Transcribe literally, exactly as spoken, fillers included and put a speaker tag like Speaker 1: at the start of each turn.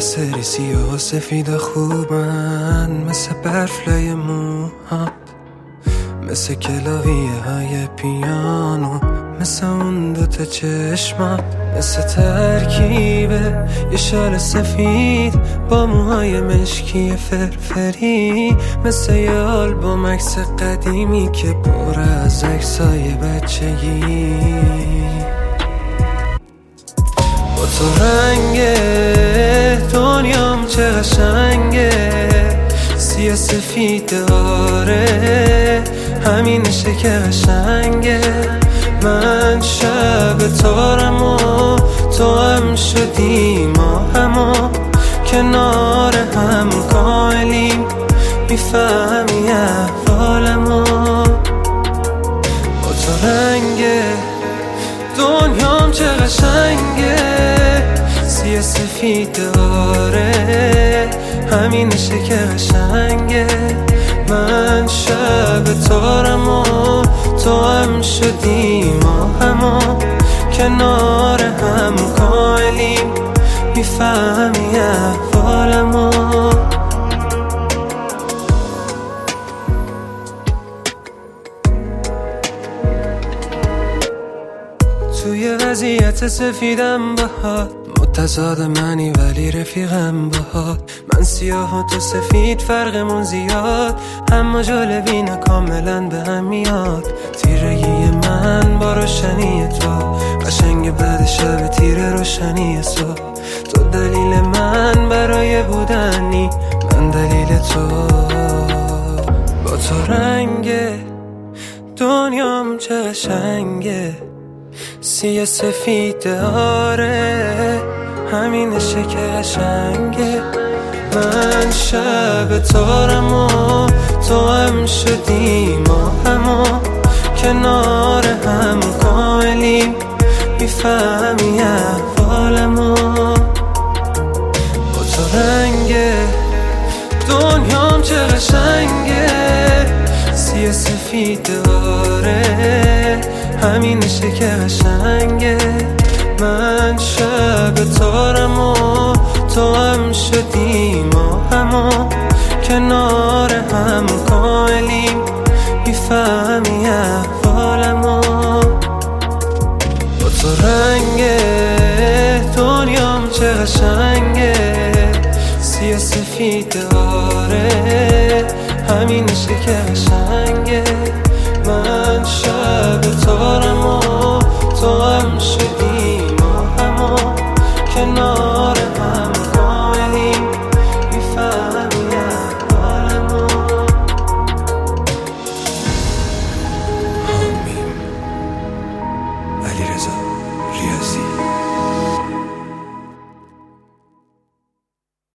Speaker 1: سری سیاه و سفید خوبن، مثل برفلای موهات، مثل کلاویه های پیانو، مثل اون دوتا چشمات، مثل ترکیب یه شال سفید با موهای مشکی فرفری، مثل یه آلبوم عکس قدیمی که پر از عکسای بچگی. با تو رنگ دنیام چه قشنگه، سیاه سفید داره، همینشه که قشنگه. من شب تارم و تو هم شدی، ما همو کنار هم کاملیم، میفهمی احوالمو. با تو رنگ دنیام چه قشنگه، سیاه سفید داره، همینشه که قشنگه. من شب تارم و تو هم شدی، ما همو کنار هم کاملیم، میفهمی احوالمو. توی وضعیت سفیدم باهات، متضاد منی ولی رفیقم باهات. من سیاه و تو سفید، فرقمون زیاد، اما جالبینه کاملا به هم میاد. تیرگی من با روشنی تو، قشنگ بعد شب تیره روشنی صبح. تو دلیل من برای بودنی، من دلیل تو. با تو رنگ دنیام چه قشنگه، سیاه سفید داره، همینشه که قشنگه. من شب تارم و تو هم شدی، ما همو کنار هم کاملیم، میفهمی احوالمو. با تو رنگ دنیام چه قشنگه، سیاه سفید داره، همینشه که قشنگه. من شب تارم و تو هم شدی، ما همو کنار هم کاملیم، میفهمی احوالمو. با تو رنگ دنیام چه قشنگه، سیاه سفید داره، همینشه که قشنگه. من شب